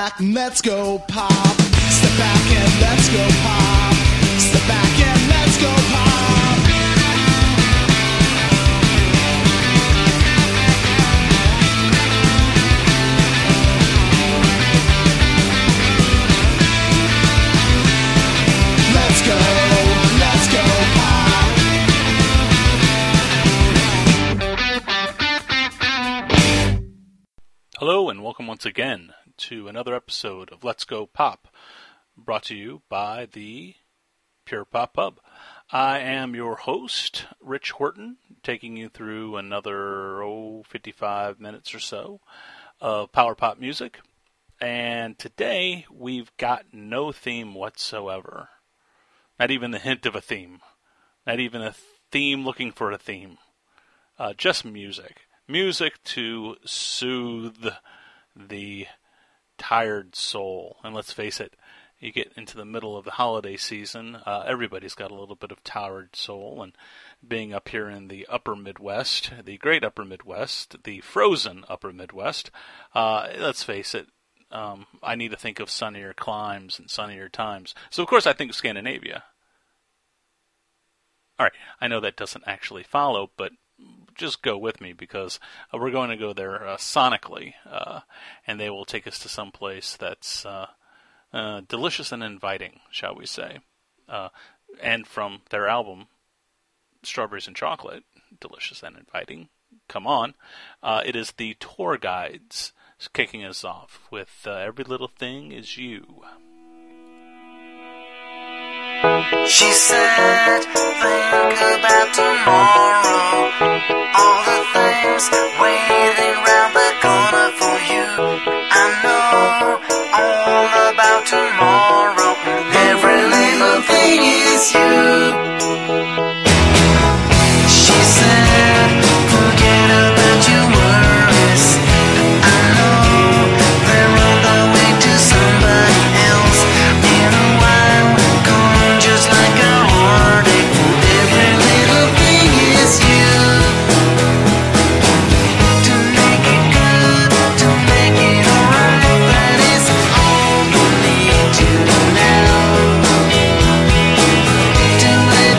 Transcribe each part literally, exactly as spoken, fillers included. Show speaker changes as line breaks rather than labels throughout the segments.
back and let's go pop. Step back and let's go pop. Step back and let's go pop. Let's go, let's go pop.
Hello and welcome once again to another episode of Let's Go Pop, brought to you by the Pure Pop Pub. I am your host, Rich Horton, taking you through another, oh, fifty-five minutes or so of power pop music. And today we've got no theme whatsoever. Not even the hint of a theme. Not even a theme looking for a theme. Uh, just music. Music to soothe the tired soul. And let's face it, you get into the middle of the holiday season, uh, everybody's got a little bit of tired soul. And being up here in the upper Midwest, the great upper Midwest, the frozen upper Midwest, uh, let's face it, um, I need to think of sunnier climes and sunnier times. So, of course, I think of Scandinavia. All right, I know that doesn't actually follow, but just go with me because uh, we're going to go there uh, sonically, uh, and they will take us to some place that's uh, uh, delicious and inviting, shall we say. Uh, and from their album, Strawberries and Chocolate, delicious and inviting, come on, uh, it is the Tour Guides kicking us off with uh, Every Little Thing Is You.
She said, think about tomorrow, all the things waiting round the corner for you. I know all about tomorrow, every little thing is you. She said, forget about your worries, I know they're on the way to somebody else. In a while, gone just like a heartache. Every little thing is you. To make it good, to make it alright, that is all you need to know. To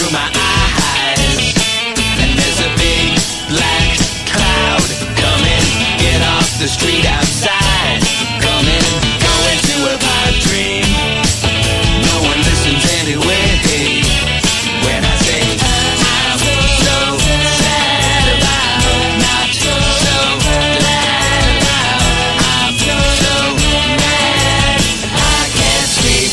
through my eyes. And there's a big black cloud coming. Get off the street outside. Coming, going to a pipe dream. No one listens anyway. When I say I'm so sad about, not so glad about, I'm so mad I can't sleep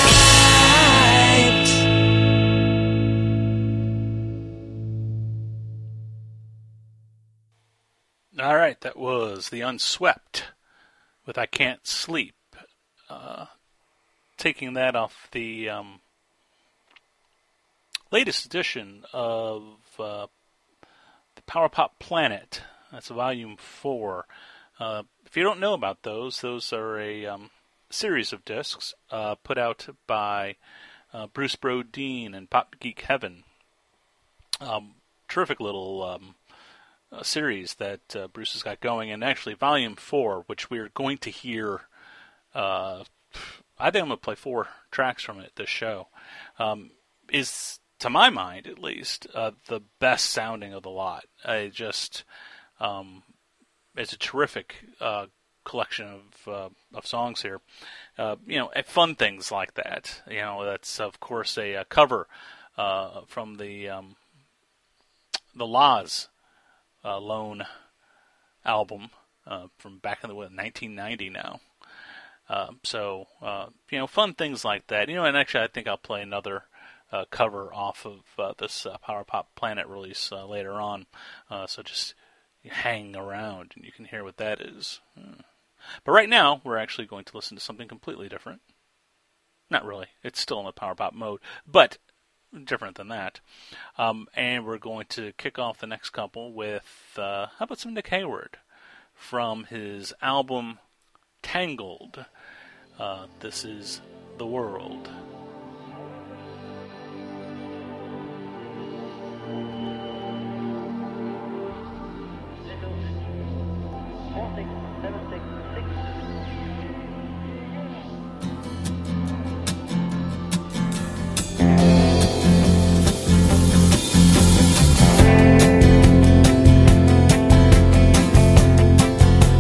tonight.
All right, that was The Unswept with I Can't Sleep. Uh, taking that off the um, latest edition of uh, the Power Pop Planet. That's volume four. Uh, if you don't know about those, those are a um, series of discs uh, put out by uh, Bruce Brodeen and Pop Geek Heaven. Um, terrific little um, uh, series that uh, Bruce has got going. And actually, volume four, which we're going to hear, uh, I think I'm going to play four tracks from it this show, um, is, to my mind at least, uh, the best sounding of the lot. I just, um, it's a terrific uh, collection of uh, of songs here. Uh, you know, fun things like that. You know, that's of course a, a cover uh, from the um, the Laws uh, Lone album uh, from back in the what, nineteen ninety now. Uh, so uh, you know, fun things like that. You know, and actually, I think I'll play another uh, cover off of uh, this uh, Power Pop Planet release uh, later on. Uh, so just hang around, and you can hear what that is. Hmm. But right now, we're actually going to listen to something completely different. Not really. It's still in the Power Pop mode, but different than that. Um, and we're going to kick off the next couple with, uh, how about some Nick Hayward from his album Tangled. Uh, this is The World.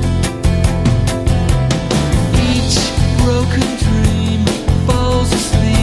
Each broken dream falls asleep.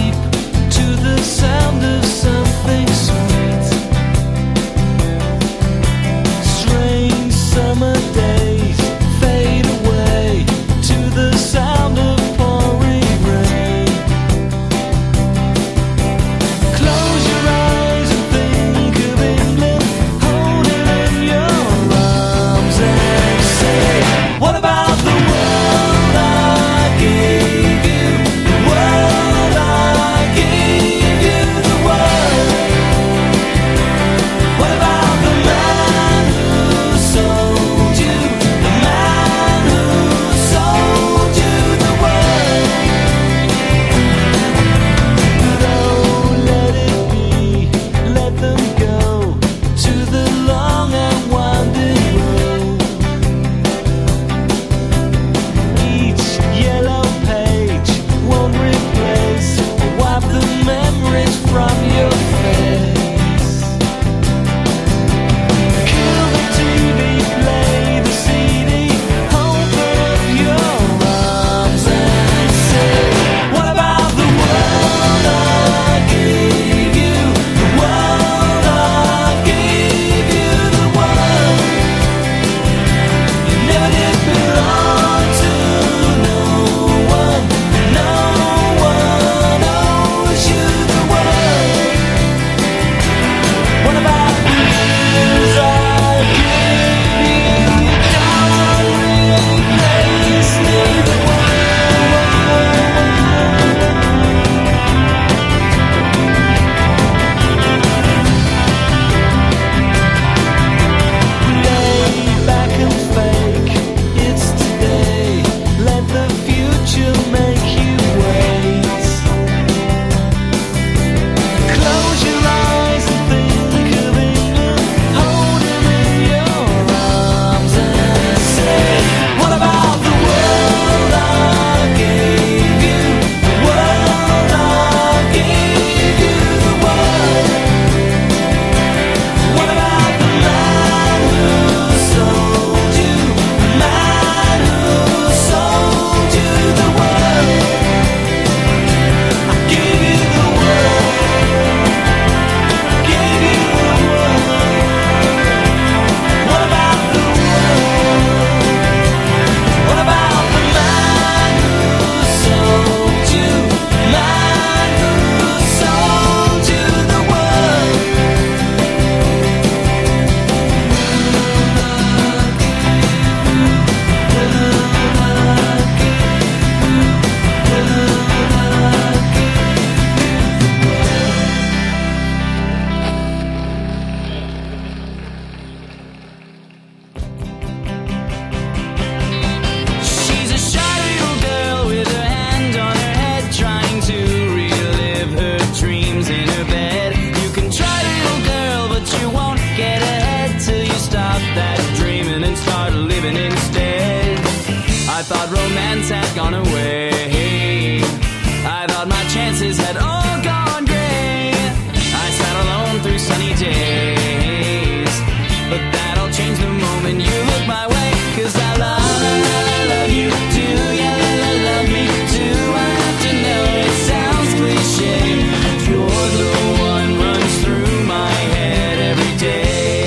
sunny days. But that'll change the moment you look my way. Cause I love, I love you too. Yeah, I love me too. I have to know it sounds cliche. You're the one runs through my head every day.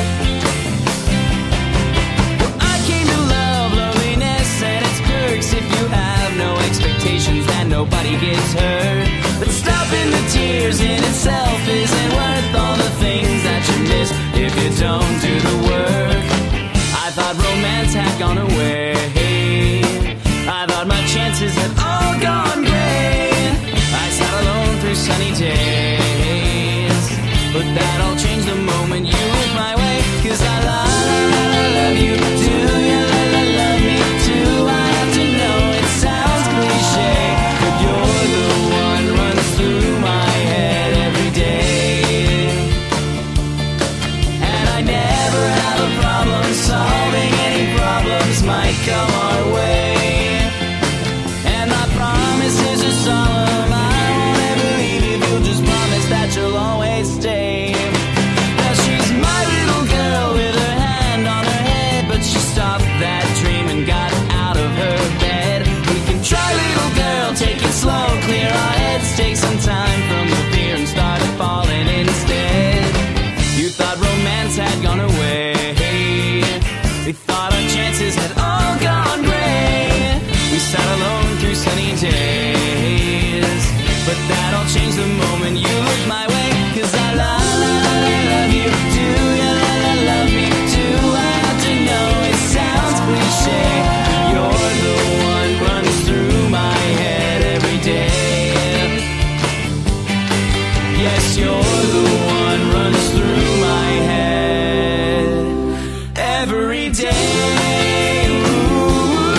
Well, I came to love loneliness and its perks. If you have no expectations, then nobody gets hurt. But stopping the tears in itself isn't worth all the things that you miss if you don't do the work. I thought romance had gone away. I thought my chances had all gone gray. I sat alone through sunny days. But that'll change the moment you look my way. Cause I love, I love you too. Yeah, I love me too. I have to know it sounds cliche, but you're the one runs through my head every day. And I never have a problem solving any problems might come our way. And my promises are solemn. I won't ever leave if you'll just promise that you'll always stay. Now she's my little girl with her hand on her head, but she stopped that dream and got out of her bed. We can try, little girl, take it slow, clear our heads, take some time from the fear and start falling instead. You thought romance had gone away. We thought our chances had all gone gray. We sat alone through sunny days. But that'll change the moment you look my way. Cause I love, I love you too. Yeah, I love me too. I have to know it sounds cliche. You're the one runs through my head every day. Yes, you're the one runs through my head every day. Ooh,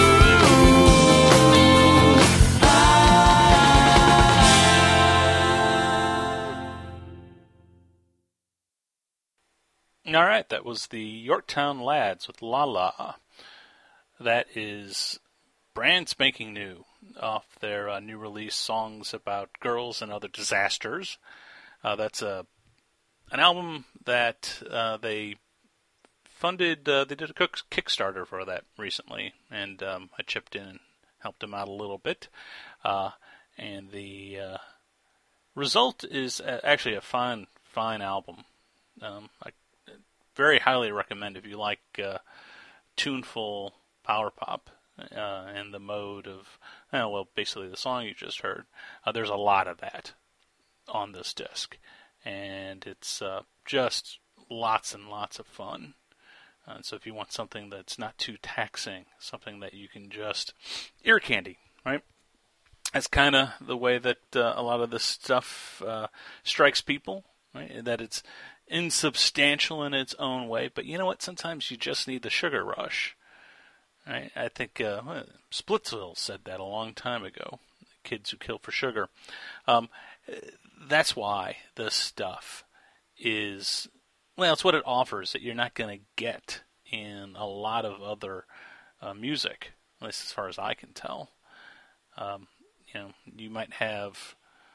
All right, that was the Yorktown Lads with La La. That is brand spanking new off their uh, new release, Songs About Girls and Other Disasters. Uh, that's a an album that uh, they funded. Uh, they did a cook- Kickstarter for that recently, and um, I chipped in and helped them out a little bit. Uh, and the uh, result is uh, actually a fine, fine album. Um, I very highly recommend if you like uh, tuneful power pop uh, and the mode of, uh, well, basically the song you just heard. Uh, there's a lot of that on this disc, and it's uh, just lots and lots of fun. Uh, so if you want something that's not too taxing, something that you can just ear candy, right? That's kind of the way that uh, a lot of this stuff uh, strikes people, right? That it's insubstantial in its own way, but you know what? Sometimes you just need the sugar rush, right? I think uh, Splitsville said that a long time ago. Kids who kill for sugar. Um, that's why this stuff is, well, it's what it offers that you're not going to get in a lot of other uh, music, at least as far as I can tell. Um, you know, you might have.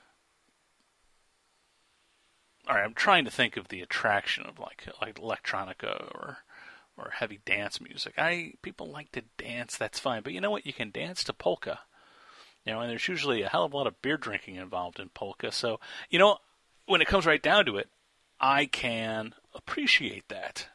All right, I'm trying to think of the attraction of like like electronica or or heavy dance music. I people like to dance, that's fine, but you know what? You can dance to polka. You know, and there's usually a hell of a lot of beer drinking involved in polka. So, you know, when it comes right down to it, I can appreciate that.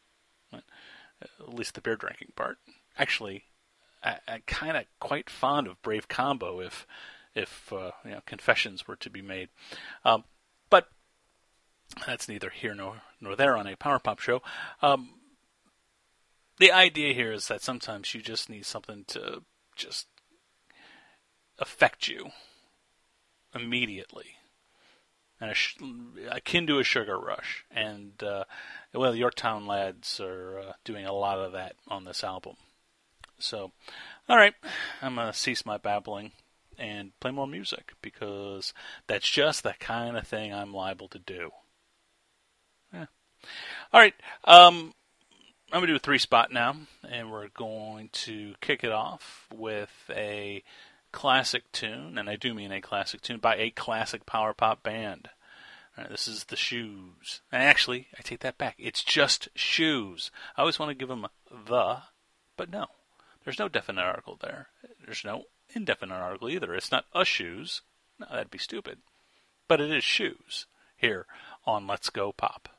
At least the beer drinking part. Actually, I, I'm kind of quite fond of Brave Combo if if uh, you know, confessions were to be made. Um, but that's neither here nor, nor there on a Power Pop show. Um, the idea here is that sometimes you just need something to just affect you immediately, and a sh- akin to a sugar rush. And uh, well, the Yorktown Lads are uh, doing a lot of that on this album. So, all right, I'm gonna cease my babbling and play more music because that's just the kind of thing I'm liable to do. Yeah. All right, um, I'm going to do a three spot now, and we're going to kick it off with a classic tune, and I do mean a classic tune, by a classic power pop band. All right, this is the shoes. And actually, I take that back. It's just shoes. I always want to give them the, but no. There's no definite article there. There's no indefinite article either. It's not a shoes. No, that'd be stupid. But it is shoes here on Let's Go Pop.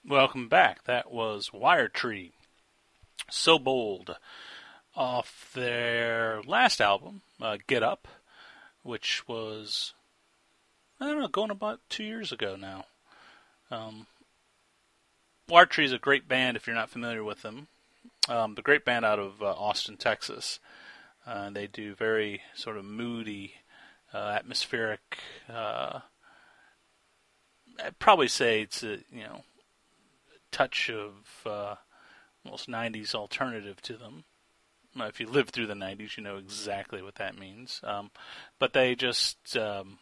Welcome back. That was Wire Tree, So Bold, off their last album, uh, Get Up, which was, I don't know, going about two years ago now. Um, Wire Tree is a great band if you're not familiar with them. Um, the great band out of uh, Austin, Texas. Uh, they do very sort of moody, uh, atmospheric. Uh, I'd probably say it's a you know touch of uh, almost nineties alternative to them. Now, if you lived through the nineties, you know exactly what that means. Um, but they just um,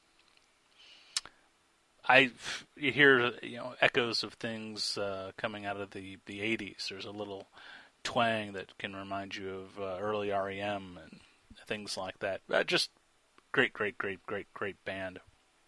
I you hear you know echoes of things uh, coming out of the, the eighties. There's a little twang that can remind you of uh, early R E M and things like that. Uh, just great, great, great, great, great band.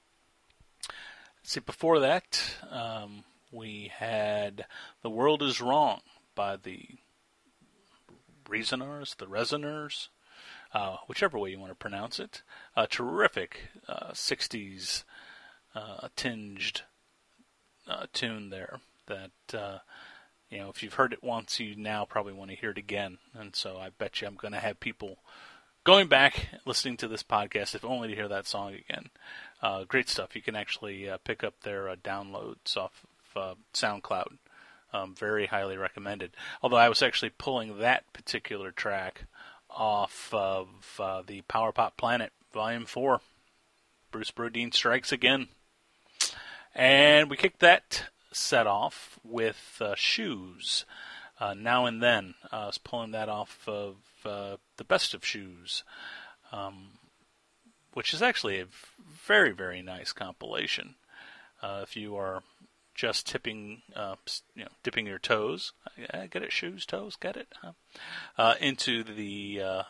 See, before that, um, we had The World Is Wrong by the Reasoners, the Resoners, uh, whichever way you want to pronounce it. A terrific uh, sixties uh, tinged uh, tune there that... Uh, You know, if you've heard it once, you now probably want to hear it again. And so I bet you I'm going to have people going back, listening to this podcast, if only to hear that song again. Uh, great stuff. You can actually uh, pick up their uh, downloads off of uh, SoundCloud. Um, very highly recommended. Although I was actually pulling that particular track off of uh, the Power Pop Planet, Volume four. Bruce Brodeen Strikes Again. And we kicked that set off with uh, Shoes, uh, Now and Then. Uh, I was pulling that off of uh, the Best of Shoes, um, which is actually a very, very nice compilation. Uh, if you are just tipping, uh, you know, dipping your toes, I get it, shoes, toes, get it, huh? uh, into the uh,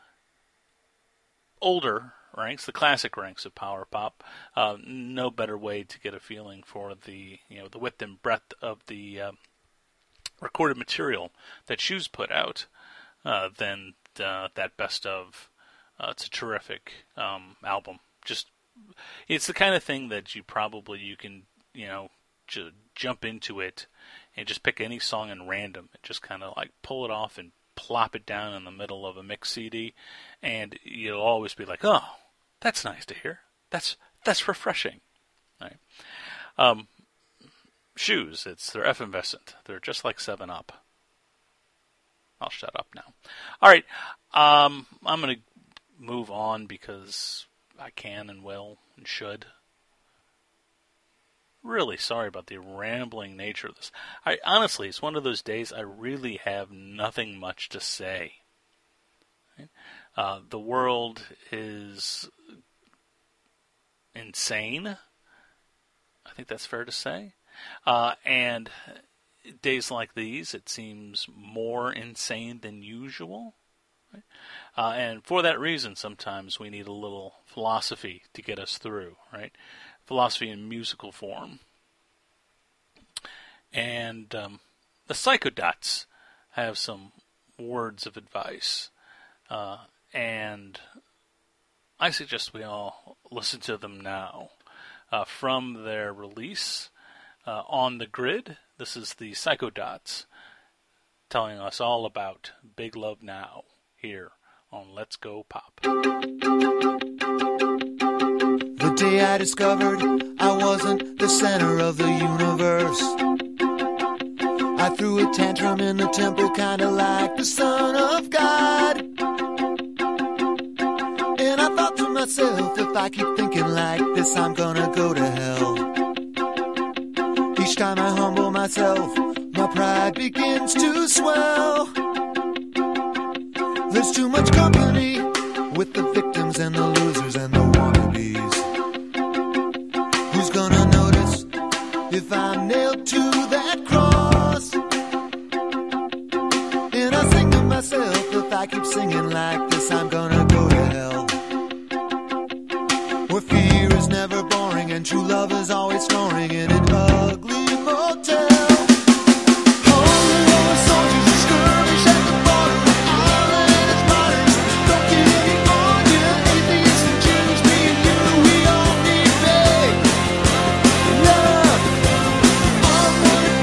older ranks, the classic ranks of power pop. Uh, no better way to get a feeling for the you know the width and breadth of the uh, recorded material that Shoes put out uh, than uh, that best of. Uh, it's a terrific um, album. Just it's the kind of thing that you probably you can you know j- jump into it and just pick any song in random and just kind of like pull it off and plop it down in the middle of a mix C D, and you'll always be like, oh, that's nice to hear. That's that's refreshing. Right? Um, Shoes, it's they're effervescent. They're just like seven up. I'll shut up now. All right, um, I'm going to move on because I can and will and should. Really sorry about the rambling nature of this. I honestly, it's one of those days I really have nothing much to say. Right? Uh, the world is insane. I think that's fair to say. Uh, and days like these, it seems more insane than usual. Right? Uh, and for that reason, sometimes we need a little philosophy to get us through, right? Philosophy in musical form. And um, the Psychodots have some words of advice. Uh, and I suggest we all listen to them now. Uh, from their release, uh, On the Grid, this is the Psychodots telling us all about Big Love Now here on Let's Go Pop.
The day I discovered I wasn't the center of the universe, I threw a tantrum in the temple, kinda like the Son of God. And I thought to myself, if I keep thinking like this, I'm gonna go to hell. Each time I humble myself, my pride begins to swell. There's too much company with the victims and the losers and the wannabes. Who's gonna notice if I'm nailed to that cross? And I sing to myself, if I keep singing like this, I'm gonna go to hell. Where fear is never boring and true love is always snoring in an ugly motel. Gonna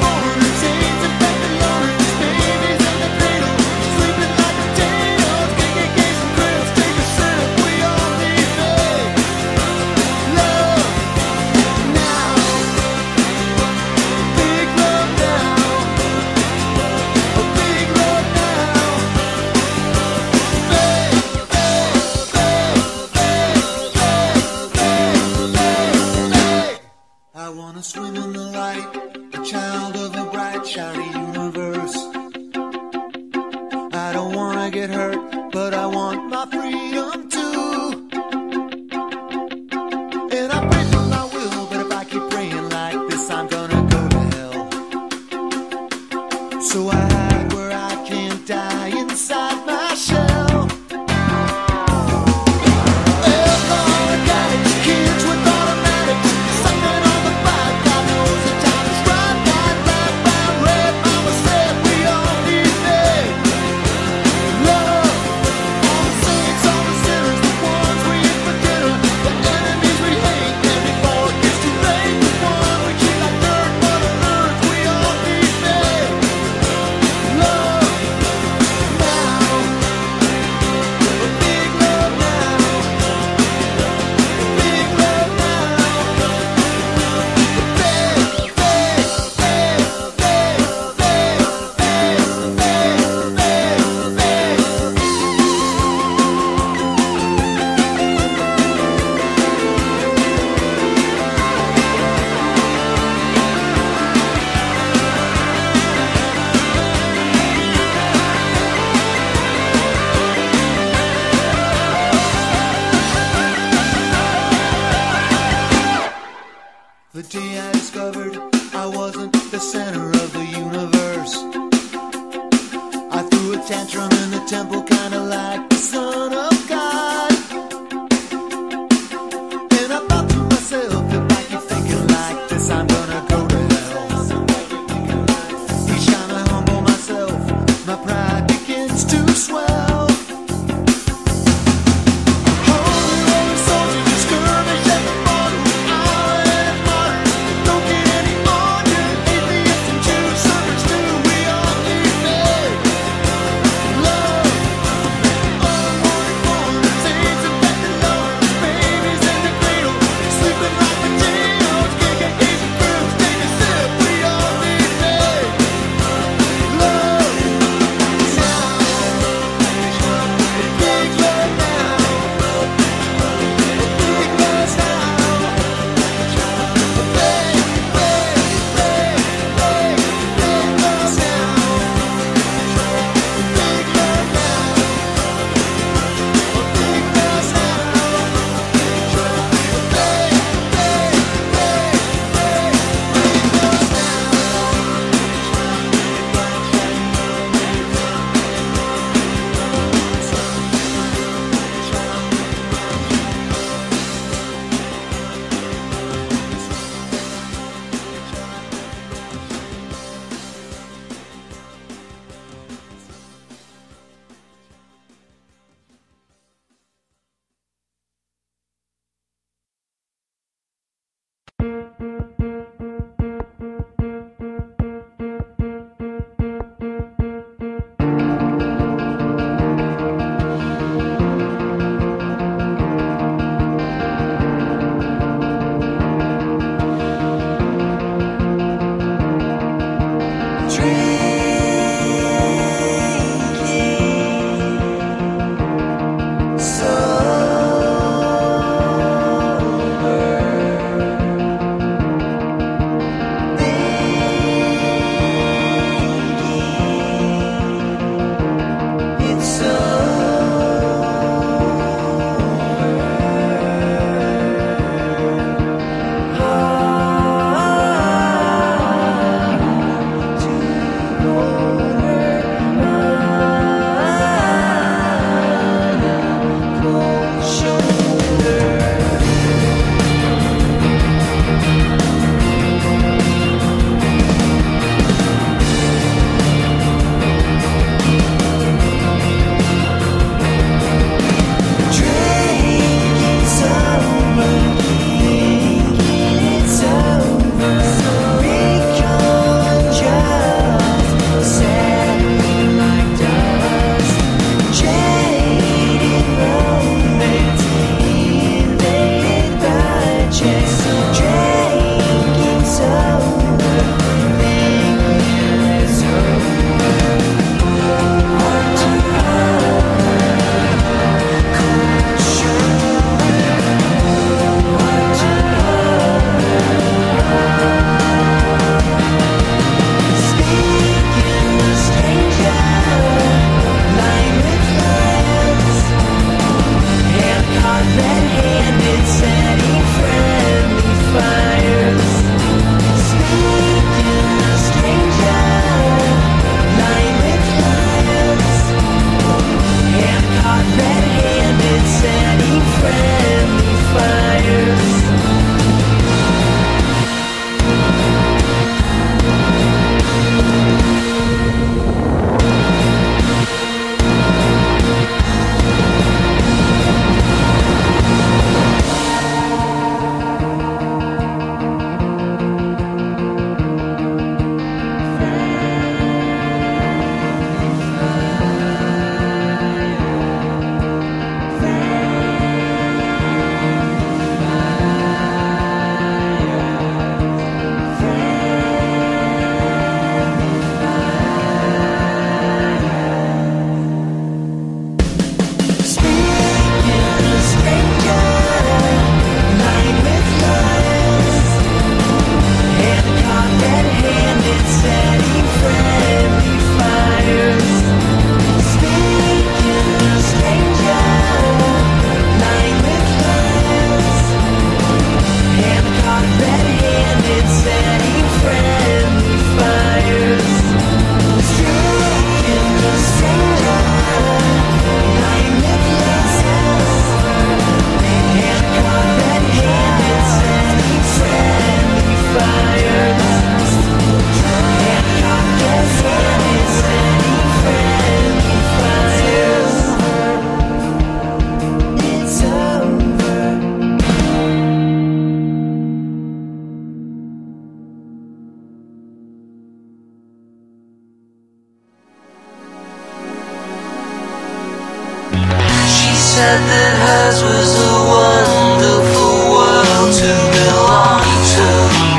said that hers was a wonderful world to belong to.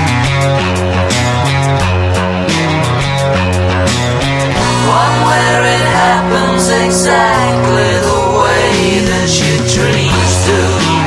One where it happens exactly the way that your dreams do.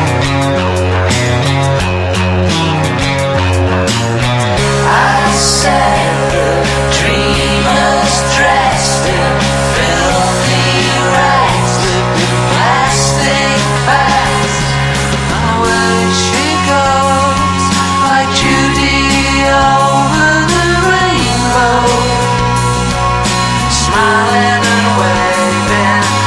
I said the dreamers dressed in filthy rags, lived in plastic bags. Away she goes, like Judy over the rainbow, smiling and waving.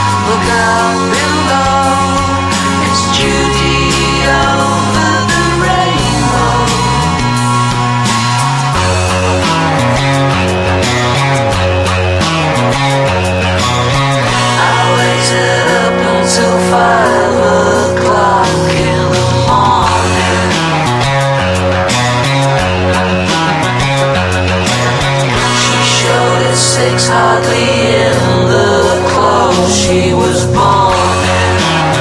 hardly in the clothes she was born in.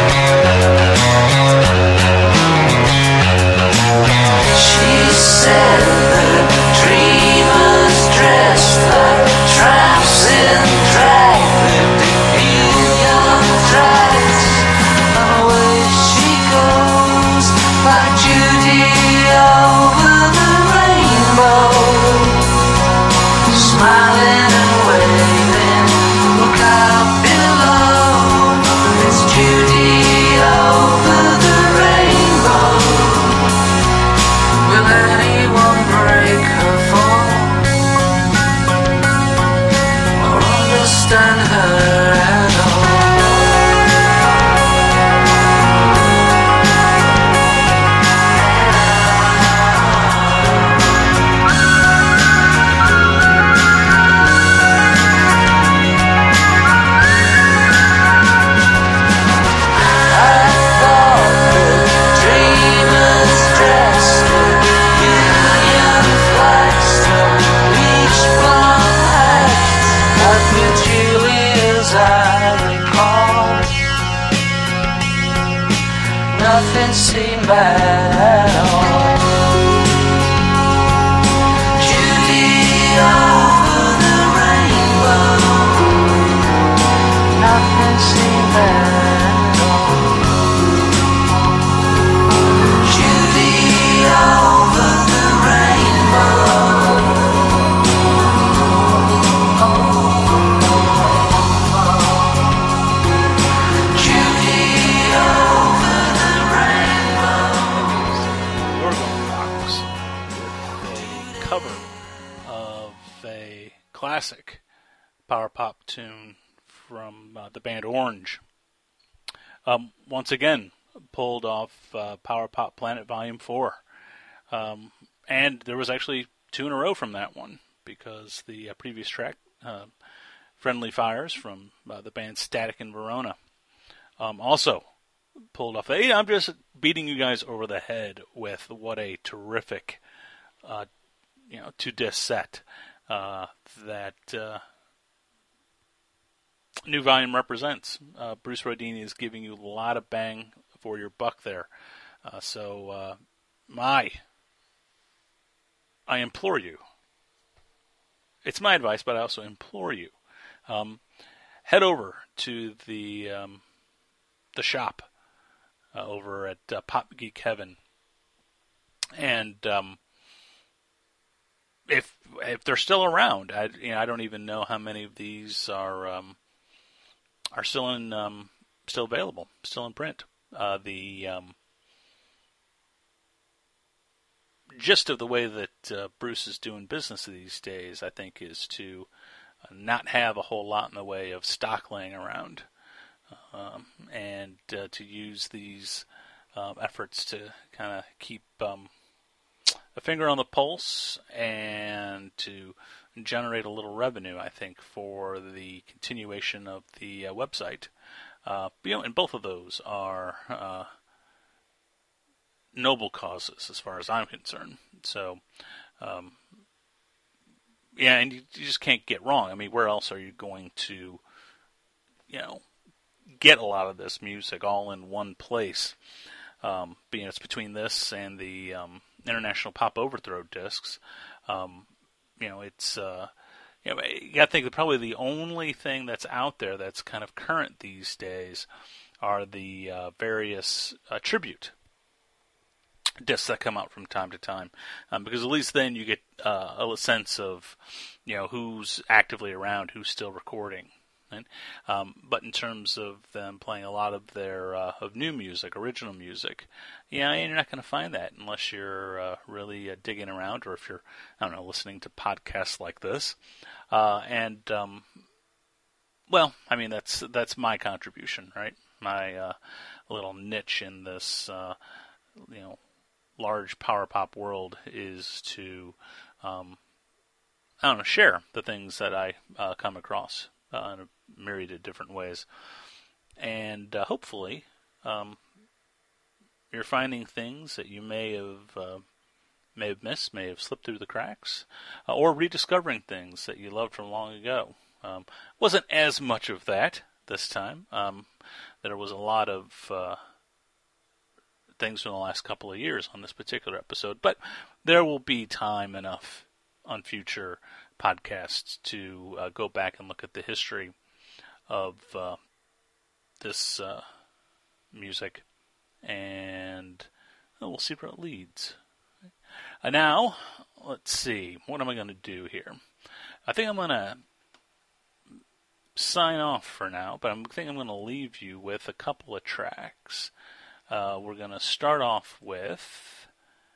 She said that dreamers dressed like tramps in drag lived in young drags. And away she goes like Judy over the rainbow, smiling and waving. Look out below, it's Judy over the rainbow. Will anyone break her fall or understand her at all? I thought that dreamers dressed in Union flags from each blonde hat, but with Julie, as I recall, nothing seemed bad at all. Julie over the rainbow, nothing seemed bad at all. Julie over the rainbow. Julie over the rainbow.
Gorgon Rocks with a cover of a classic power pop tune from uh, the band Orange. Um, once again, pulled off uh, Power Pop Planet Volume four. Um, and there was actually two in a row from that one, because the uh, previous track, uh, Friendly Fires, from uh, the band Static in Verona, um, also pulled off. Hey, I'm just beating you guys over the head with what a terrific uh, you know, two-disc set uh, that uh, new volume represents. Uh, Bruce Rodini is giving you a lot of bang for your buck there. Uh, so, uh, my, I implore you. It's my advice, but I also implore you. Um, head over to the um, the shop uh, over at uh, Pop Geek Heaven, and um, if if they're still around, I you know I don't even know how many of these are um, are still in um, still available, still in print. Uh, the um, gist of the way that uh, Bruce is doing business these days, I think, is to uh, not have a whole lot in the way of stock laying around, um, and uh, to use these um, efforts to kind of keep um, a finger on the pulse and to generate a little revenue, I think, for the continuation of the uh, website. Uh, you know, and both of those are uh, noble causes, as far as I'm concerned. So, um, yeah, and you, you just can't get wrong. I mean, where else are you going to, you know, get a lot of this music all in one place? Um, being it's between this and the um, International Pop Overthrow discs, um, you know, it's. Uh, You know, you got to think that probably the only thing that's out there that's kind of current these days are the uh, various uh, tribute discs that come out from time to time, um, because at least then you get uh, a sense of, you know, who's actively around, who's still recording. Right? Um, but in terms of them playing a lot of their uh, of new music, original music, yeah, you're not going to find that unless you're uh, really uh, digging around, or if you're, I don't know, listening to podcasts like this. Uh, and um, well, I mean that's that's my contribution, right? My uh, little niche in this, uh, you know, large power pop world is to, um, I don't know, share the things that I uh, come across uh, in a myriad of different ways, and uh, hopefully, um, you're finding things that you may have. Uh, may have missed, may have slipped through the cracks, uh, or rediscovering things that you loved from long ago. Um, wasn't as much of that this time. Um, there was a lot of uh, things from the last couple of years on this particular episode, but there will be time enough on future podcasts to uh, go back and look at the history of uh, this uh, music, and oh, we'll see where it leads. Uh, now, let's see, what am I going to do here? I think I'm going to sign off for now, but I think I'm going to leave you with a couple of tracks. Uh, we're going to start off with,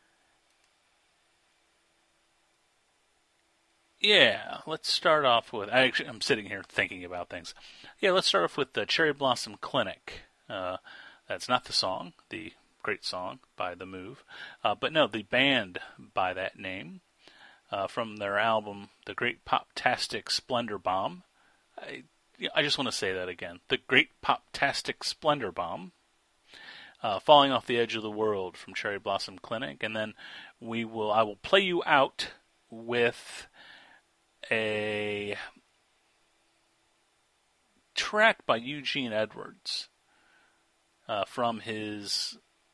yeah, let's start off with, I actually, I'm sitting here thinking about things. Yeah, let's start off with the Cherry Blossom Clinic. Uh, that's not the song, the great song by The Move, uh, but no, the band by that name, uh, from their album, The Great Poptastic Splendor Bomb. I, I just want to say that again. The Great Poptastic Splendor Bomb. Uh, Falling Off the Edge of the World from Cherry Blossom Clinic, and then we will. I will play you out with a track by Eugene Edwards uh, from his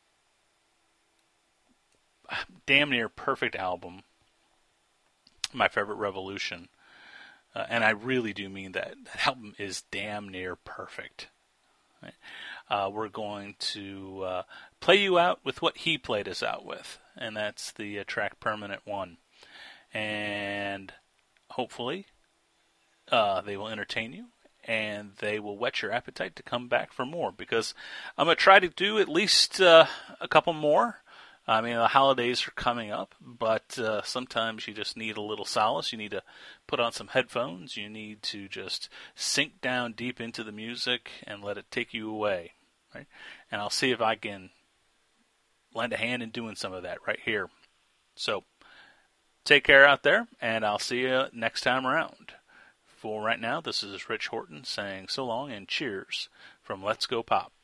damn near perfect album, My Favorite Revolution. Uh, and I really do mean that. That album is damn near perfect. Right? Uh, we're going to uh, play you out with what he played us out with, and that's the uh, track Permanent One. And hopefully uh, they will entertain you, and they will whet your appetite to come back for more, because I'm going to try to do at least uh, a couple more. I mean, the holidays are coming up, but uh, sometimes you just need a little solace. You need to put on some headphones. You need to just sink down deep into the music and let it take you away. Right? And I'll see if I can lend a hand in doing some of that right here. So, take care out there, and I'll see you next time around. For right now, this is Rich Horton saying so long and cheers from Let's Go Pop.